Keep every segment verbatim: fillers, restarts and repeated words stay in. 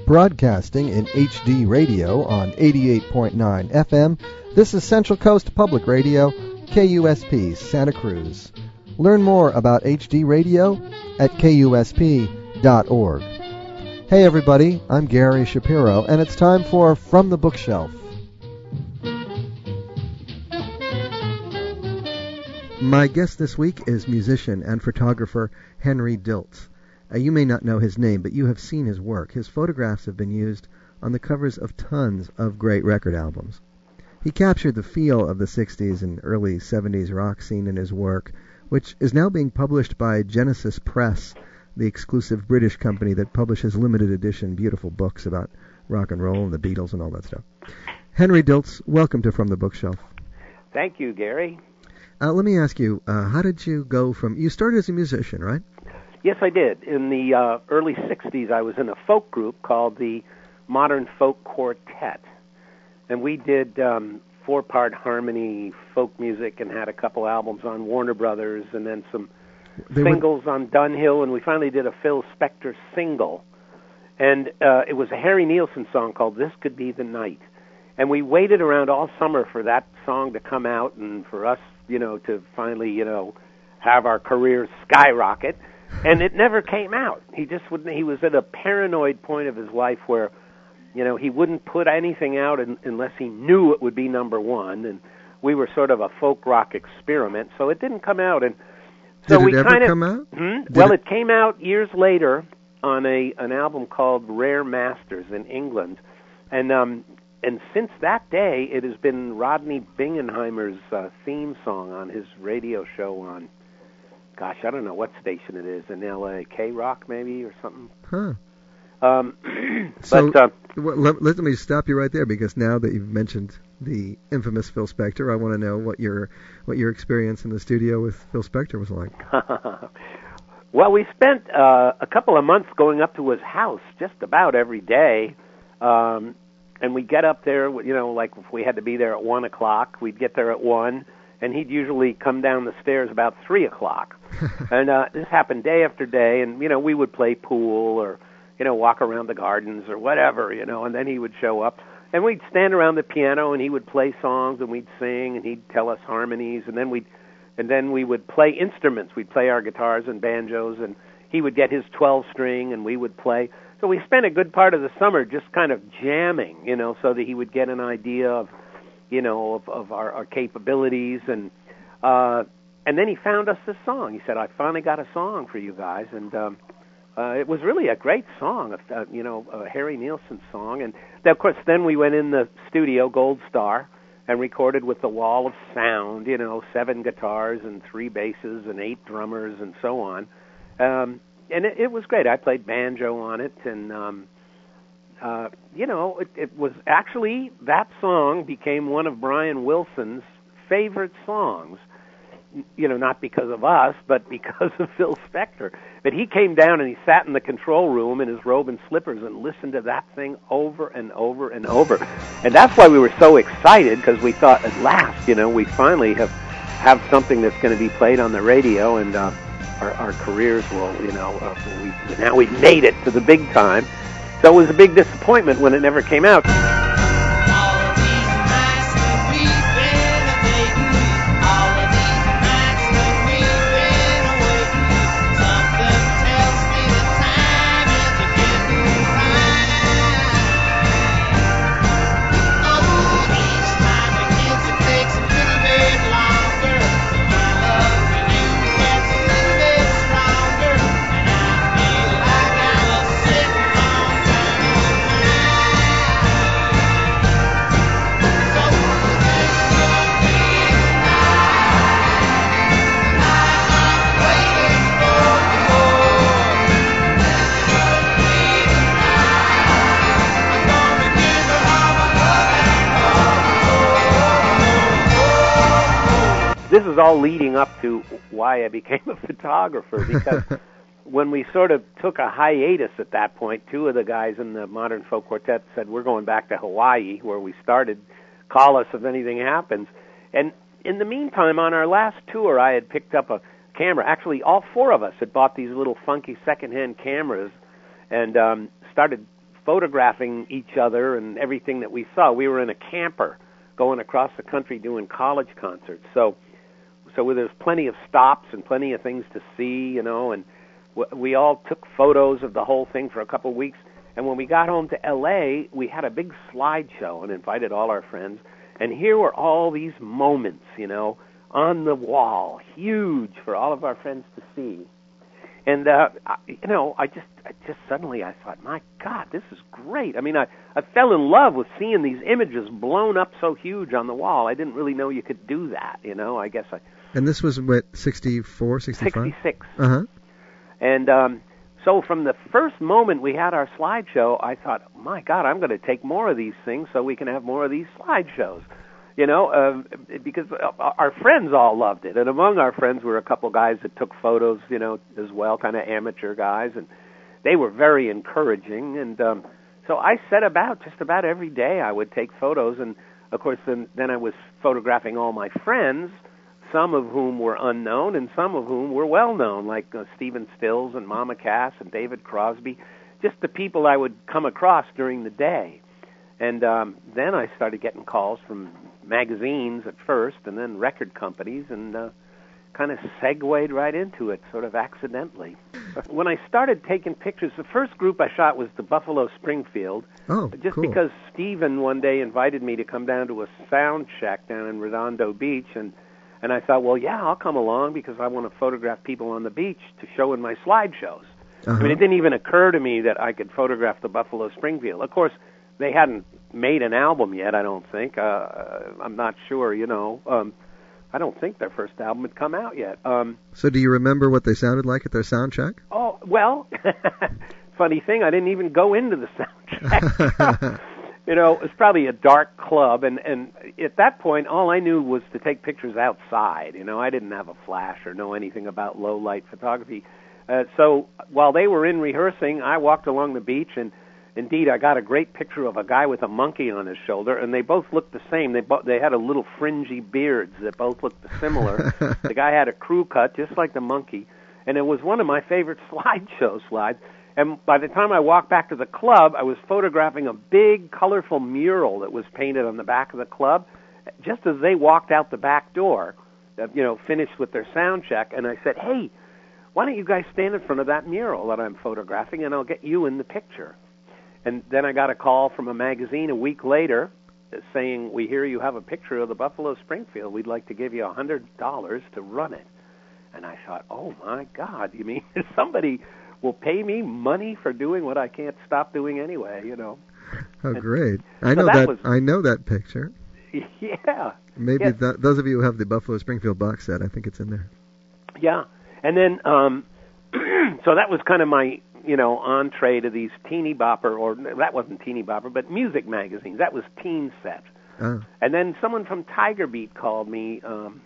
Broadcasting in H D radio on eighty-eight point nine F M, this is Central Coast Public Radio, K U S P, Santa Cruz. Learn more about H D radio at K U S P dot org. Hey everybody, I'm Gary Shapiro, and it's time for From the Bookshelf. My guest this week is musician and photographer Henry Diltz. Uh, you may not know his name, but you have seen his work. His photographs have been used on the covers of tons of great record albums. He captured the feel of the sixties and early seventies rock scene in his work, which is now being published by Genesis Press, the exclusive British company that publishes limited edition beautiful books about rock and roll and the Beatles and all that stuff. Henry Diltz, welcome to From the Bookshelf. Thank you, Gary. Uh, let me ask you, uh, how did you go from... You started as a musician, right? Yes, I did. In the uh, early sixties, I was in a folk group called the Modern Folk Quartet. And we did um, four-part harmony folk music and had a couple albums on Warner Brothers and then some they singles were... on Dunhill. And we finally did a Phil Spector single. And uh, it was a Harry Nilsson song called This Could Be the Night. And we waited around all summer for that song to come out and for us, you know, to finally, you know, have our careers skyrocket. And it never came out. He just wouldn't. He was at a paranoid point of his life where, you know, he wouldn't put anything out in, unless he knew it would be number one. And we were sort of a folk rock experiment, so it didn't come out. And so Did we it ever kind of come out? Hmm? Well, it... it came out years later on a an album called Rare Masters in England, and um, and since that day, it has been Rodney Bingenheimer's uh, theme song on his radio show on. Gosh, I don't know what station it is in L A K-Rock maybe or something. Huh. Um, so but, uh, well, let, let me stop you right there, because now that you've mentioned the infamous Phil Spector, I want to know what your what your experience in the studio with Phil Spector was like. Well, we spent uh, a couple of months going up to his house just about every day, um, and we'd get up there, you know, like if we had to be there at one o'clock, we'd get there at one. And he'd usually come down the stairs about three o'clock. And uh, this happened day after day, and, you know, we would play pool or, you know, walk around the gardens or whatever, you know, and then he would show up. And we'd stand around the piano, and he would play songs, and we'd sing, and he'd tell us harmonies, and then we'd, and then we would play instruments. We'd play our guitars and banjos, and he would get his twelve-string, and we would play. So we spent a good part of the summer just kind of jamming, you know, so that he would get an idea of, you know, of, of our, our capabilities, and uh, and then he found us this song. He said, "I finally got a song for you guys," and um, uh, it was really a great song, uh, you know, a Harry Nilsson song. And then, of course, then we went in the studio, Gold Star, and recorded with the Wall of Sound, you know, seven guitars and three basses and eight drummers and so on. Um, and it, it was great. I played banjo on it, and um, Uh, you know, it, it was actually, that song became one of Brian Wilson's favorite songs. You know, not because of us, but because of Phil Spector. But he came down and he sat in the control room in his robe and slippers and listened to that thing over and over and over. And that's why we were so excited, because we thought, at last, you know, we finally have, have something that's going to be played on the radio, and uh, our, our careers will, you know, uh, we, now we've made it to the big time. So it was a big disappointment when it never came out. This is all leading up to why I became a photographer, because when we sort of took a hiatus at that point, two of the guys in the Modern Folk Quartet said, we're going back to Hawaii, where we started. Call us if anything happens. And in the meantime, on our last tour, I had picked up a camera. Actually, all four of us had bought these little funky secondhand cameras and um, started photographing each other and everything that we saw. We were in a camper going across the country doing college concerts. So so there's plenty of stops and plenty of things to see, you know, and w- we all took photos of the whole thing for a couple of weeks. And when we got home to L A, we had a big slideshow and invited all our friends. And here were all these moments, you know, on the wall, huge for all of our friends to see. And, uh, I, you know, I just I just suddenly I thought, my God, this is great. I mean, I, I fell in love with seeing these images blown up so huge on the wall. I didn't really know you could do that, you know. I guess I... And this was, what, sixty-four, sixty-five? sixty-six. Uh-huh. And um, so from the first moment we had our slideshow, I thought, my God, I'm going to take more of these things so we can have more of these slideshows. You know, uh, because our friends all loved it. And among our friends were a couple guys that took photos, you know, as well, kind of amateur guys. And they were very encouraging. And um, so I set about just about every day I would take photos. And, of course, then, then I was photographing all my friends, some of whom were unknown and some of whom were well-known, like uh, Stephen Stills and Mama Cass and David Crosby, just the people I would come across during the day. And um, then I started getting calls from magazines at first and then record companies and uh, kind of segued right into it, sort of accidentally. When I started taking pictures, the first group I shot was the Buffalo Springfield. Oh, Just cool. because Stephen one day invited me to come down to a sound check down in Redondo Beach, and, and I thought, well, yeah, I'll come along because I want to photograph people on the beach to show in my slideshows. Uh-huh. I mean, it didn't even occur to me that I could photograph the Buffalo Springfield. Of course, they hadn't made an album yet, I don't think. Uh, I'm not sure, you know. Um, I don't think their first album had come out yet. Um, so do you remember what they sounded like at their sound check? Oh, well, funny thing, I didn't even go into the sound check. You know, it was probably a dark club, and, and at that point, all I knew was to take pictures outside. You know, I didn't have a flash or know anything about low-light photography. Uh, so while they were in rehearsing, I walked along the beach, and indeed, I got a great picture of a guy with a monkey on his shoulder, and they both looked the same. They bo- they had a little fringy beards that both looked similar. The guy had a crew cut, just like the monkey, and it was one of my favorite slideshow slides. And by the time I walked back to the club, I was photographing a big, colorful mural that was painted on the back of the club, just as they walked out the back door, uh, you know, finished with their sound check, and I said, hey, why don't you guys stand in front of that mural that I'm photographing, and I'll get you in the picture. And then I got a call from a magazine a week later saying, we hear you have a picture of the Buffalo Springfield. We'd like to give you one hundred dollars to run it. And I thought, oh, my God, you mean somebody will pay me money for doing what I can't stop doing anyway, you know? Oh, and, great. I so know that, that was, I know that picture. Yeah. Maybe yes. th- those of you who have the Buffalo Springfield box set, I think it's in there. Yeah. And then, um, so that was kind of my, you know, entree to these teeny bopper, or that wasn't teeny bopper, but music magazines. That was Teen Set. Oh. And then someone from Tiger Beat called me um,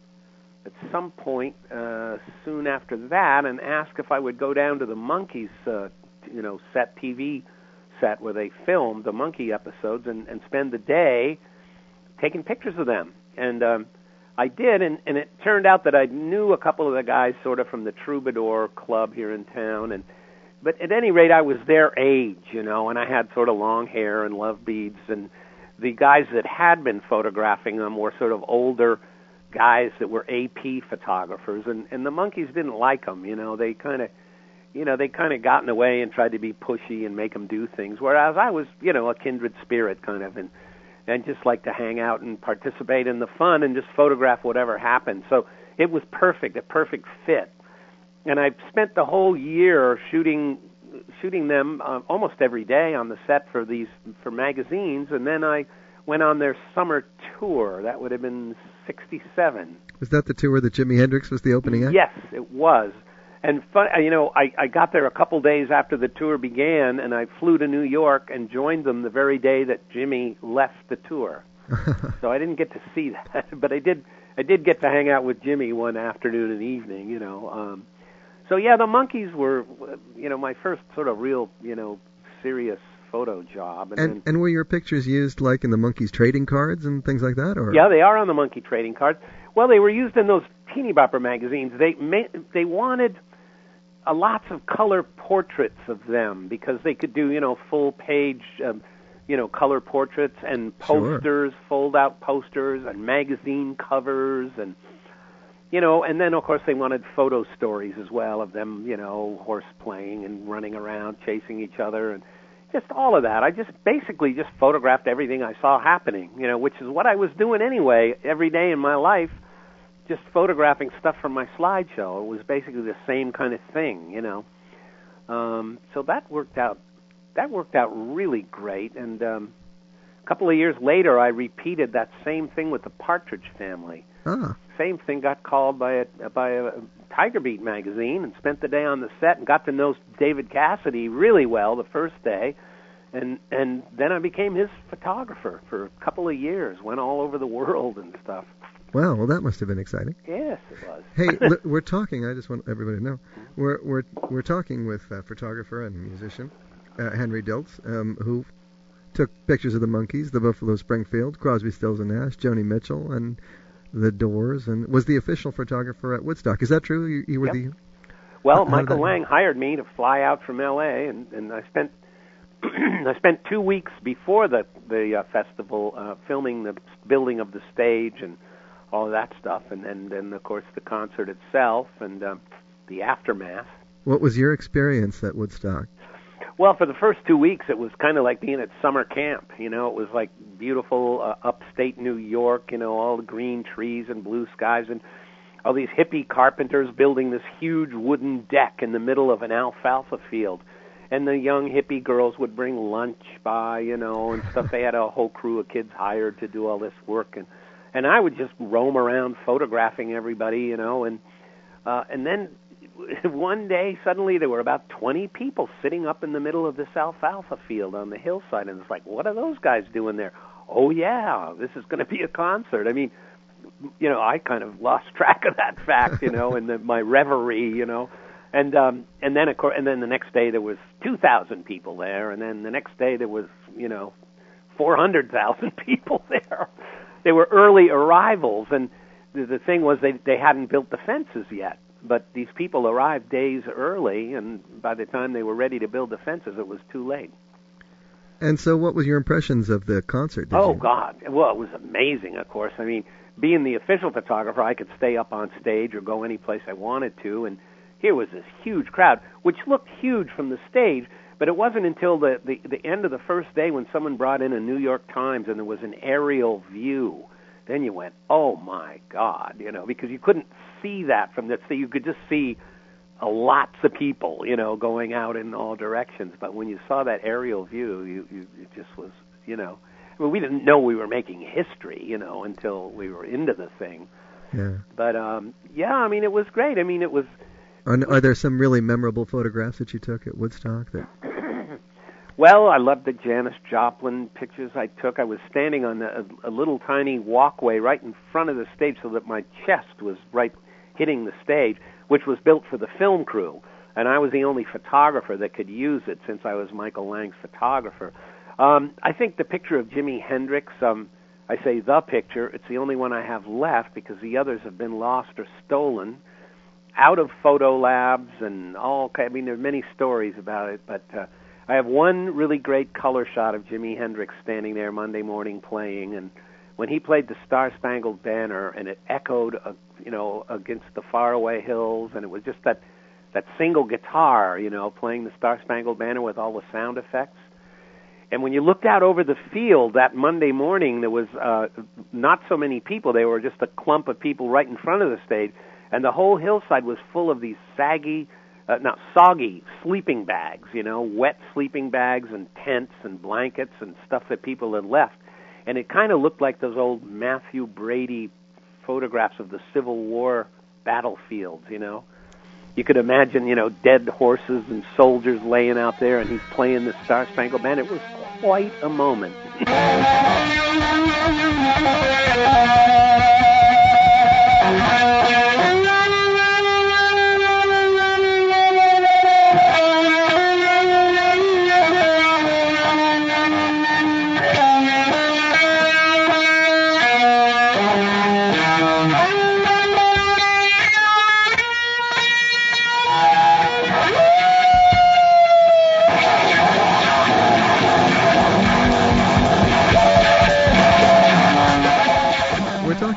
at some point uh, soon after that and asked if I would go down to the Monkees, uh, you know, set T V set where they filmed the Monkey episodes and, and spend the day taking pictures of them. And um, I did, and, and it turned out that I knew a couple of the guys sort of from the Troubadour Club here in town, and but at any rate, I was their age, you know, and I had sort of long hair and love beads, and the guys that had been photographing them were sort of older guys that were A P photographers, and, and the Monkees didn't like them, you know. They kind of, you know, they kind of got in the way and tried to be pushy and make them do things, whereas I was, you know, a kindred spirit kind of, and and just like to hang out and participate in the fun and just photograph whatever happened. So it was perfect, a perfect fit. And I spent the whole year shooting shooting them uh, almost every day on the set for these for magazines, and then I went on their summer tour. That would have been sixty-seven. Was that the tour that Jimi Hendrix was the opening act? Yes, it was. And fun, you know, I, I got there a couple days after the tour began, and I flew to New York and joined them the very day that Jimmy left the tour. So I didn't get to see that, but I did. I did get to hang out with Jimmy one afternoon and evening. You know. Um, So, yeah, the Monkees were, you know, my first sort of real, you know, serious photo job. And and, then, and were your pictures used, like, in the Monkees trading cards and things like that? Or yeah, they are on the Monkey trading cards. Well, they were used in those teeny bopper magazines. They ma- they wanted uh, lots of color portraits of them because they could do, you know, full page, um, you know, color portraits and posters, sure. fold-out posters and magazine covers and, you know, and then, of course, they wanted photo stories as well of them, you know, horse playing and running around, chasing each other, and just all of that. I just basically just photographed everything I saw happening, you know, which is what I was doing anyway every day in my life, just photographing stuff from my slideshow. It was basically the same kind of thing, you know. Um, so that worked out. That worked out really great. And um, a couple of years later, I repeated that same thing with the Partridge Family. Ah. Same thing, got called by a by a Tiger Beat magazine and spent the day on the set and got to know David Cassidy really well the first day, and and then I became his photographer for a couple of years. Went all over the world and stuff. Wow, well that must have been exciting. Yes, it was. Hey, li- we're talking. I just want everybody to know we're we're we're talking with a photographer and musician uh, Henry Diltz, um, who took pictures of the Monkees, the Buffalo Springfield, Crosby, Stills and Nash, Joni Mitchell, and the Doors, and was the official photographer at Woodstock. Is that true? You, you were yep. the... Well, how, Michael how Lang hired me to fly out from L A, and, and I spent I spent two weeks before the the uh, festival uh, filming the building of the stage and all of that stuff, and then, then of course, the concert itself and uh, the aftermath. What was your experience at Woodstock? Well, for the first two weeks, it was kind of like being at summer camp. You know, it was like beautiful uh, upstate New York, you know, all the green trees and blue skies and all these hippie carpenters building this huge wooden deck in the middle of an alfalfa field. And the young hippie girls would bring lunch by, you know, and stuff. They had a whole crew of kids hired to do all this work. And, and I would just roam around photographing everybody, you know, and uh, and then one day, suddenly, there were about twenty people sitting up in the middle of this alfalfa field on the hillside, and it's like, what are those guys doing there? Oh, yeah, this is going to be a concert. I mean, you know, I kind of lost track of that fact, you know, in the, my reverie, you know. And um, and then, of course, and then the next day there was two thousand people there, and then the next day there was, you know, four hundred thousand people there. They were early arrivals, and the, the thing was they they hadn't built the fences yet. But these people arrived days early, and by the time they were ready to build the fences, it was too late. And so what was your impressions of the concert? Did oh, you... God. Well, it was amazing, of course. I mean, being the official photographer, I could stay up on stage or go any place I wanted to, and here was this huge crowd, which looked huge from the stage, but it wasn't until the, the, the end of the first day when someone brought in a New York Times and there was an aerial view. Then you went, oh, my God, you know, because you couldn't see that from the, so you could just see a lots of people, you know, going out in all directions. But when you saw that aerial view, you, you it just was, you know, I mean, we didn't know we were making history, you know, until we were into the thing. Yeah. But, um, yeah, I mean, it was great. I mean, it was... Are, are there some really memorable photographs that you took at Woodstock? That... Well, I loved the Janis Joplin pictures I took. I was standing on a, a little tiny walkway right in front of the stage so that my chest was right hitting the stage, which was built for the film crew. And I was the only photographer that could use it since I was Michael Lang's photographer. Um, I think the picture of Jimi Hendrix, um, I say the picture, it's the only one I have left because the others have been lost or stolen out of photo labs and all. I mean, there are many stories about it, but... Uh, I have one really great color shot of Jimi Hendrix standing there Monday morning playing, and when he played the Star-Spangled Banner, and it echoed, uh, you know, against the faraway hills, and it was just that that single guitar, you know, playing the Star-Spangled Banner with all the sound effects. And when you looked out over the field that Monday morning, there was uh, not so many people. There were just a clump of people right in front of the stage, and the whole hillside was full of these saggy, Uh, not soggy sleeping bags, you know, wet sleeping bags and tents and blankets and stuff that people had left. And it kind of looked like those old Matthew Brady photographs of the Civil War battlefields, you know. You could imagine, you know, dead horses and soldiers laying out there, and he's playing the Star-Spangled Banner. It was quite a moment.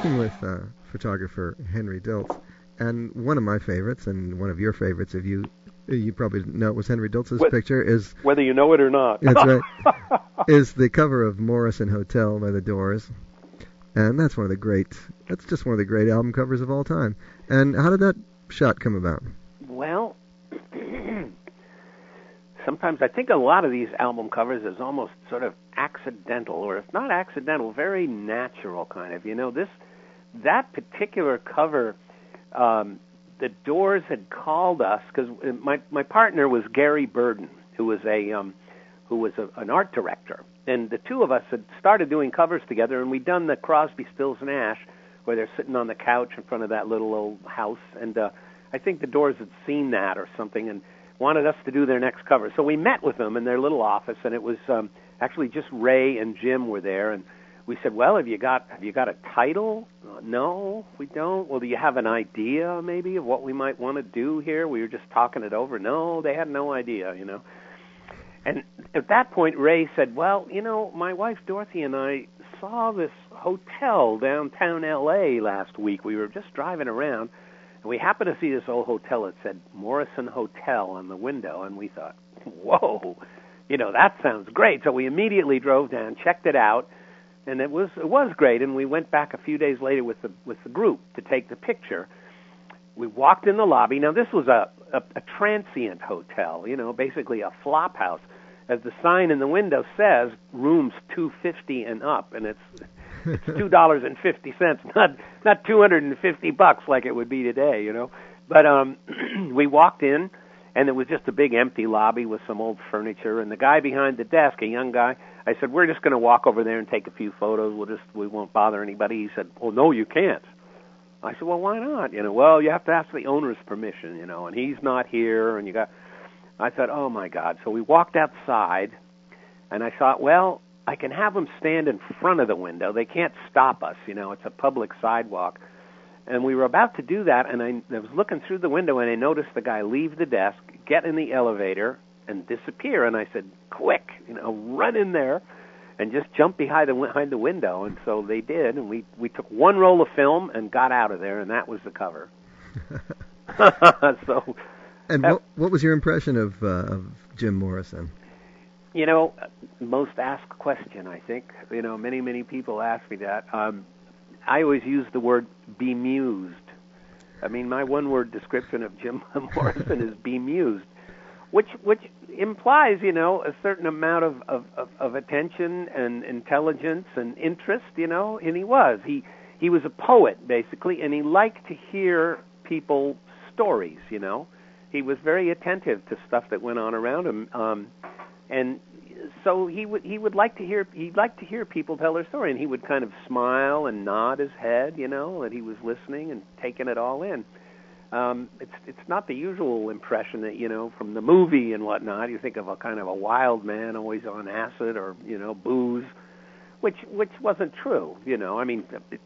talking with uh, photographer Henry Diltz, and one of my favorites, and one of your favorites, if you you probably know it was Henry Diltz's Wh- picture, is whether you know it or not. That's right. Is the cover of Morrison Hotel by the Doors, and that's one of the great. That's just one of the great album covers of all time. And how did that shot come about? Well, sometimes I think a lot of these album covers is almost sort of accidental, or if not accidental, very natural kind of. You know, this that particular cover, um, the Doors had called us because my my partner was Gary Burden, who was a um, who was a, an art director, and the two of us had started doing covers together, and we'd done the Crosby, Stills, Nash, where they're sitting on the couch in front of that little old house, and uh, I think the Doors had seen that or something, and wanted us to do their next cover. So we met with them in their little office, and it was um, actually just Ray and Jim were there, and we said, well, have you got have you got a title? Uh, no, we don't. Well, do you have an idea maybe of what we might want to do here? We were just talking it over. No, they had no idea, you know. And at that point, Ray said, well, you know, my wife Dorothy and I saw this hotel downtown L A last week. We were just driving around, and we happened to see this old hotel that said Morrison Hotel on the window, and we thought, whoa, you know, that sounds great. So we immediately drove down, checked it out, and it was it was great. And we went back a few days later with the with the group to take the picture. We walked in the lobby. Now, this was a, a, a transient hotel, you know, basically a flop house. As the sign in the window says, rooms two fifty and up, and it's it's two dollars and fifty cents, not not two hundred and fifty bucks like it would be today, you know. But um, we walked in, and it was just a big empty lobby with some old furniture. And the guy behind the desk, a young guy, I said, "We're just going to walk over there and take a few photos. We'll just we won't bother anybody." He said, "Oh no, you can't." I said, "Well, why not? You know, well, you have to ask the owner's permission, you know, and he's not here, and you got." I thought, oh, my God. So we walked outside, and I thought, well, I can have them stand in front of the window. They can't stop us, you know. It's a public sidewalk. And we were about to do that, and I, I was looking through the window, and I noticed the guy leave the desk, get in the elevator, and disappear. And I said, quick, you know, run in there and just jump behind the, behind the window. And so they did, and we, we took one roll of film and got out of there, and that was the cover. so... And what, what was your impression of, uh, of Jim Morrison? You know, most asked question, I think. You know, many, many people ask me that. Um, I always use the word bemused. I mean, my one-word description of Jim Morrison is bemused, which which implies, you know, a certain amount of, of, of, of attention and intelligence and interest, you know, and he was. He, he was a poet, basically, and he liked to hear people's stories, you know. He was very attentive to stuff that went on around him, um, and so he would he would like to hear he'd like to hear people tell their story, and he would kind of smile and nod his head, you know, that he was listening and taking it all in. Um, it's it's not the usual impression that, you know, from the movie and whatnot. You think of a kind of a wild man always on acid or, you know, booze, which which wasn't true, you know. I mean,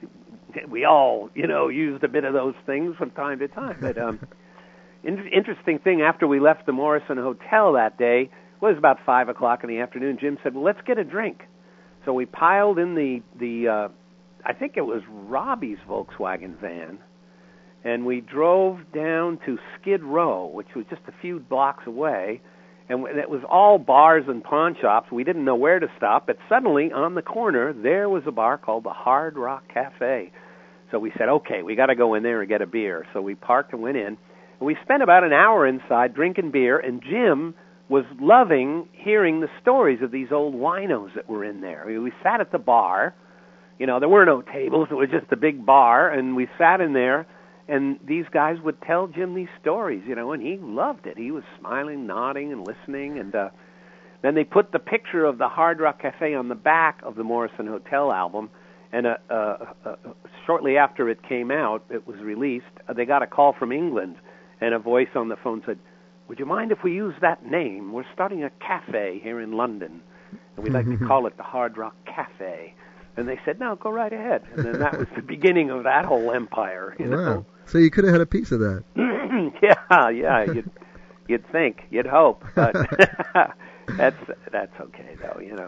we all, you know, used a bit of those things from time to time, but. Um, Interesting thing, after we left the Morrison Hotel that day, it was about five o'clock in the afternoon, Jim said, well, let's get a drink. So we piled in the, the uh, I think it was Robbie's Volkswagen van, and we drove down to Skid Row, which was just a few blocks away, and it was all bars and pawn shops. We didn't know where to stop, but suddenly on the corner, there was a bar called the Hard Rock Cafe. So we said, okay, we got to go in there and get a beer. So we parked and went in. We spent about an hour inside drinking beer, and Jim was loving hearing the stories of these old winos that were in there. I mean, we sat at the bar. You know, there were no tables. It was just a big bar, and we sat in there, and these guys would tell Jim these stories, you know, and he loved it. He was smiling, nodding, and listening, and uh, then they put the picture of the Hard Rock Cafe on the back of the Morrison Hotel album, and uh, uh, uh, shortly after it came out, it was released, uh, they got a call from England. And a voice on the phone said, would you mind if we use that name? We're starting a cafe here in London, and we'd like to call it the Hard Rock Cafe. And they said, no, go right ahead. And then that was the beginning of that whole empire. You wow. know? So you could have had a piece of that. yeah, yeah, you'd, you'd think, you'd hope. But that's that's okay, though, you know.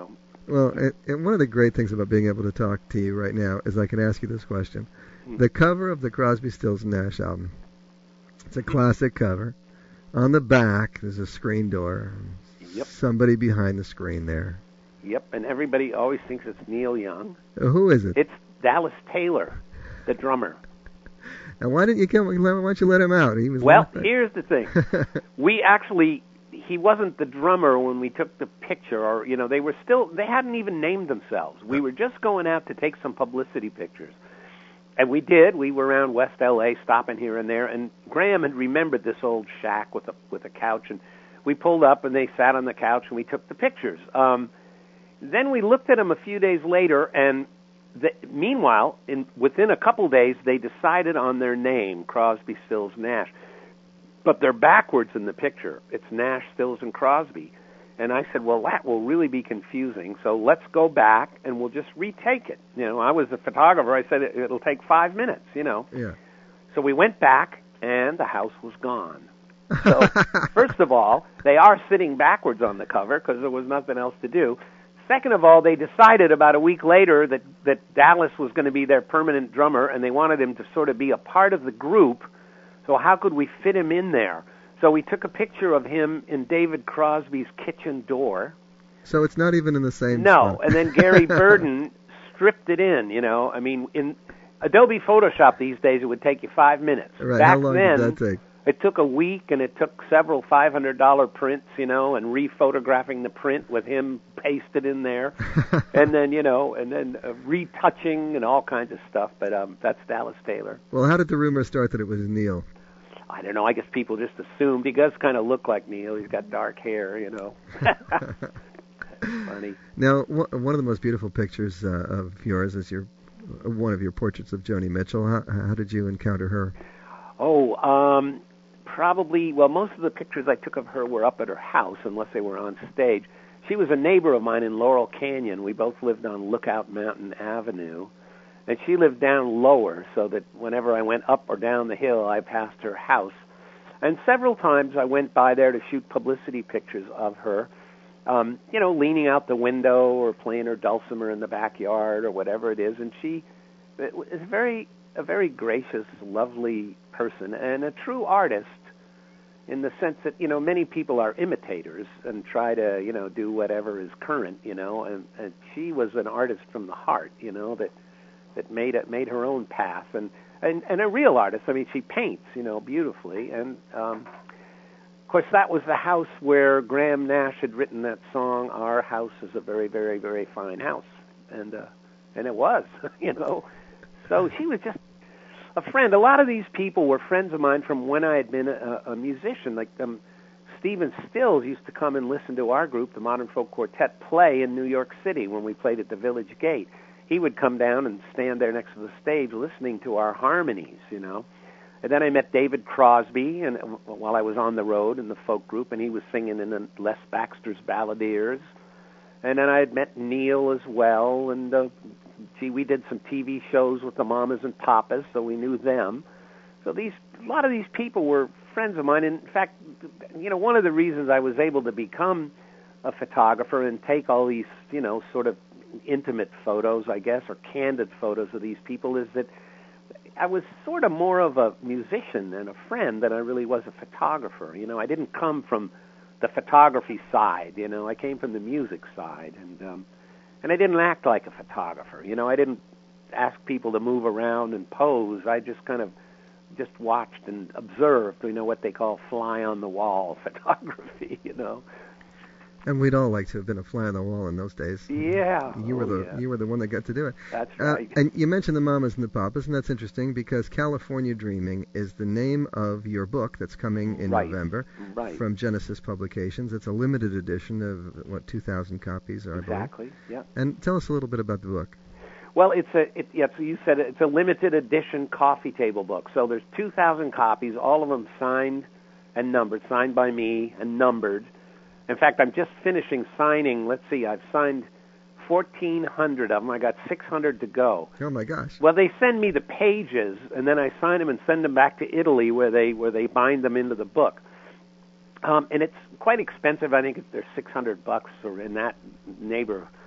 Well, it, and one of the great things about being able to talk to you right now is I can ask you this question. The cover of the Crosby, Stills, and Nash album, it's a classic cover. On the back, there's a screen door. Yep. Somebody behind the screen there. Yep, and everybody always thinks it's Neil Young. Uh, who is it? It's Dallas Taylor, the drummer. And why didn't you come? Why don't you let him out? He was well, laughing. Here's the thing. We actually, he wasn't the drummer when we took the picture, or, you know, they were still, they hadn't even named themselves. We were just going out to take some publicity pictures. And we did. We were around West L A, stopping here and there, and Graham had remembered this old shack with a with a couch, and we pulled up, and they sat on the couch, and we took the pictures. Um, then we looked at them a few days later, and the, meanwhile, in, within a couple days, they decided on their name, Crosby, Stills, Nash. But they're backwards in the picture. It's Nash, Stills, and Crosby. And I said, well, that will really be confusing, so let's go back and we'll just retake it. You know, I was a photographer. I said it, it'll take five minutes, you know. Yeah. So we went back, and the house was gone. So, first of all, they are sitting backwards on the cover because there was nothing else to do. Second of all, they decided about a week later that, that Dallas was going to be their permanent drummer, and they wanted him to sort of be a part of the group. So how could we fit him in there? So we took a picture of him in David Crosby's kitchen door. So it's not even in the same No, spot. And then Gary Burden stripped it in, you know. I mean, in Adobe Photoshop these days, it would take you five minutes. Right. Back How long then, did that take? It took a week, and it took several five hundred dollars prints, you know, and rephotographing the print with him pasted in there. and then, you know, and then uh, retouching and all kinds of stuff. But um, that's Dallas Taylor. Well, how did the rumor start that it was Neil? I don't know. I guess people just assumed. He does kind of look like Neil. He's got dark hair, you know. Funny. Now, one of the most beautiful pictures uh, of yours is your uh, one of your portraits of Joni Mitchell. How, how did you encounter her? Oh, um, probably, well, most of the pictures I took of her were up at her house, unless they were on stage. She was a neighbor of mine in Laurel Canyon. We both lived on Lookout Mountain Avenue. And she lived down lower, so that whenever I went up or down the hill, I passed her house. And several times I went by there to shoot publicity pictures of her, um, you know, leaning out the window or playing her dulcimer in the backyard or whatever it is. And she is very, a very gracious, lovely person and a true artist in the sense that, you know, many people are imitators and try to, you know, do whatever is current, you know. And, and she was an artist from the heart, you know, that... that made it made her own path, and, and and a real artist. I mean, she paints, you know, beautifully, and um, of course that was the house where Graham Nash had written that song. Our house is a very, very, very fine house, and uh, and it was, you know. So she was just a friend. A lot of these people were friends of mine from when I had been a, a musician. Like um, Stephen Stills used to come and listen to our group, the Modern Folk Quartet, play in New York City when we played at the Village Gate. He would come down and stand there next to the stage listening to our harmonies, you know. And then I met David Crosby and while I was on the road in the folk group, and he was singing in Les Baxter's Balladeers. And then I had met Neil as well, and uh, gee, we did some T V shows with the Mamas and Papas, so we knew them. So these, a lot of these people were friends of mine. In fact, you know, one of the reasons I was able to become a photographer and take all these, you know, sort of intimate photos, I guess, or candid photos of these people is that I was sort of more of a musician and a friend than I really was a photographer. You know, I didn't come from the photography side, you know, I came from the music side, and um, and I didn't act like a photographer. You know, I didn't ask people to move around and pose. I just kind of just watched and observed, you know, what they call fly-on-the-wall photography, you know. And we'd all like to have been a fly on the wall in those days. Yeah. You were oh, the yeah. you were the one that got to do it. That's uh, right. And you mentioned the Mamas and the Papas, and that's interesting because California Dreaming is the name of your book that's coming in right. November right. from Genesis Publications. It's a limited edition of, what, two thousand copies, I Exactly, believe. yeah. And tell us a little bit about the book. Well, it's a it, yeah. So you said it, it's a limited edition coffee table book. So there's two thousand copies, all of them signed and numbered, signed by me and numbered. In fact, I'm just finishing signing. Let's see, I've signed fourteen hundred of them. I got six hundred to go. Oh my gosh! Well, they send me the pages, and then I sign them and send them back to Italy, where they where they bind them into the book. Um, and it's quite expensive. I think they're six hundred bucks or in that neighborhood.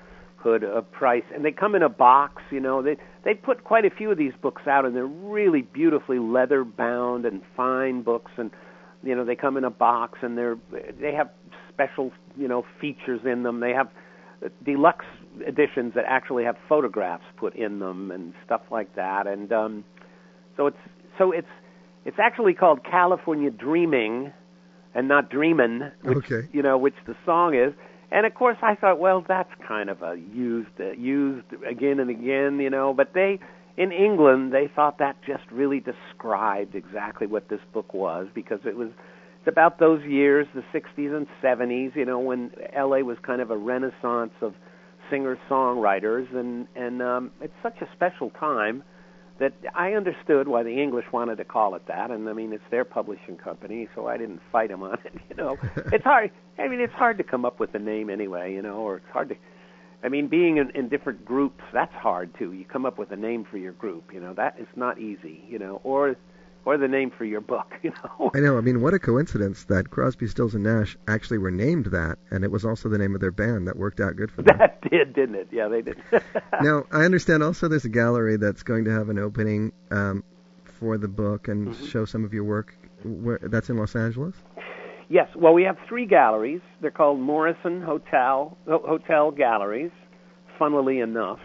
hood of price, and they come in a box. You know, they they put quite a few of these books out, and they're really beautifully leather bound and fine books, and you know they come in a box, and they're they have special you know features in them. They have deluxe editions that actually have photographs put in them and stuff like that, and um, so it's so it's it's actually called California Dreaming, and not Dreamin', which okay. you know which the song is. And of course, I thought, well, that's kind of a used, uh, used again and again, you know. But they, in England, they thought that just really described exactly what this book was, because it was it's about those years, the sixties and seventies, you know, when L A was kind of a renaissance of singer-songwriters, and and um, it's such a special time that I understood why the English wanted to call it that. And I mean, it's their publishing company, so I didn't fight them on it. You know, it's hard. I mean, it's hard to come up with a name anyway. You know, or it's hard to. I mean, being in, in different groups, that's hard too. You come up with a name for your group. You know, that is not easy. You know, or or the name for your book. You know. I know. I mean, what a coincidence that Crosby, Stills and Nash actually were named that, and it was also the name of their band. That worked out good for them. That did, didn't it? Yeah, they did. Now, I understand also there's a gallery that's going to have an opening um, for the book and mm-hmm. show some of your work. Where, that's in Los Angeles? Yes. Well, we have three galleries. They're called Morrison Hotel Hotel Galleries, funnily enough.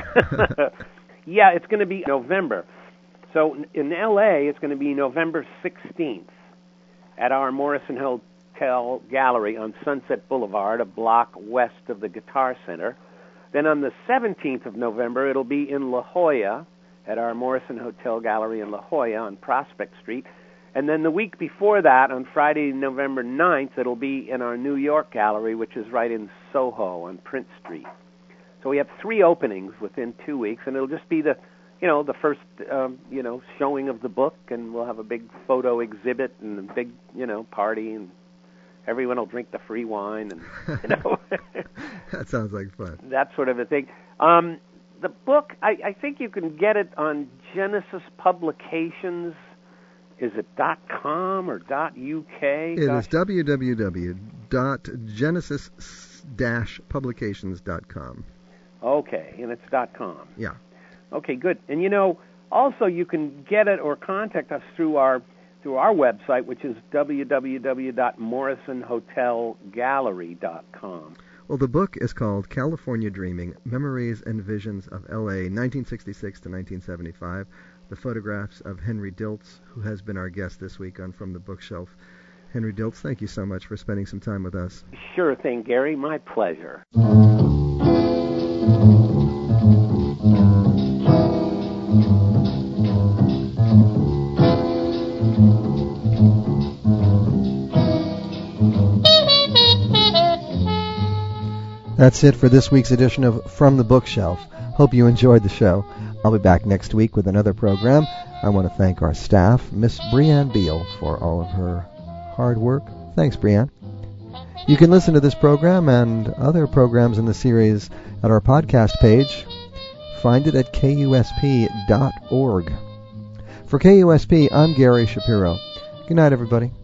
Yeah, it's going to be November. So in L A, it's going to be November sixteenth at our Morrison Hotel Gallery on Sunset Boulevard, a block west of the Guitar Center. Then on the seventeenth of November, it'll be in La Jolla at our Morrison Hotel Gallery in La Jolla on Prospect Street. And then the week before that, on Friday, November ninth, it'll be in our New York Gallery, which is right in Soho on Prince Street. So we have three openings within two weeks, and it'll just be the you know, the first, um, you know, showing of the book, and we'll have a big photo exhibit and a big, you know, party, and everyone will drink the free wine, and, you know. That sounds like fun. That sort of a thing. Um, the book, I, I think you can get it on Genesis Publications. Is it .com or .uk? It Gosh. is w w w dot genesis dash publications dot com. Okay, and it's .com. Yeah. Okay, good. And you know, also you can get it or contact us through our through our website, which is w w w dot morrison hotel gallery dot com. Well, the book is called California Dreaming: Memories and Visions of L A nineteen sixty-six to nineteen seventy-five. The photographs of Henry Diltz, who has been our guest this week on From the Bookshelf. Henry Diltz, thank you so much for spending some time with us. Sure thing, Gary. My pleasure. That's it for this week's edition of From the Bookshelf. Hope you enjoyed the show. I'll be back next week with another program. I want to thank our staff, Miss Brianne Beal, for all of her hard work. Thanks, Brianne. You can listen to this program and other programs in the series at our podcast page. Find it at K U S P dot org. For K U S P, I'm Gary Shapiro. Good night, everybody.